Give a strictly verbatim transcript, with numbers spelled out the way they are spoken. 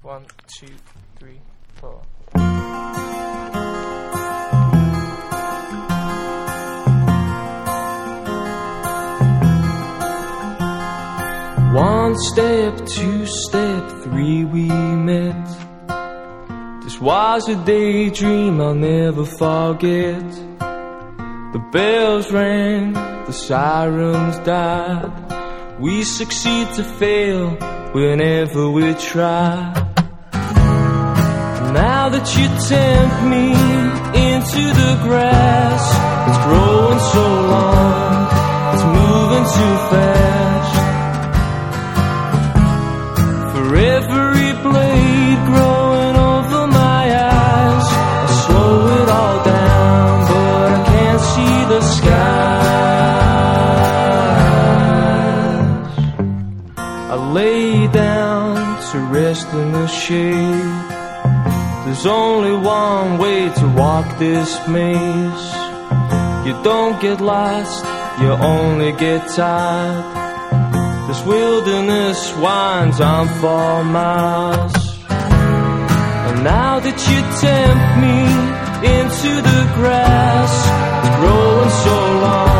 One, two, three, four. One step, two step, three we met. This was a daydream I'll never forget. The bells rang, the sirens died. We succeed to fail whenever we try. Now that you tempt me into the grass, it's growing so long, it's moving too fast. For every blade growing over my eyes, I slow it all down, but I can't see the skies. I lay down to rest in the shade. There's only one way to walk this maze. You don't get lost, you only get tired. This wilderness winds on for miles. And now that you tempt me into the grass, it's growing so long,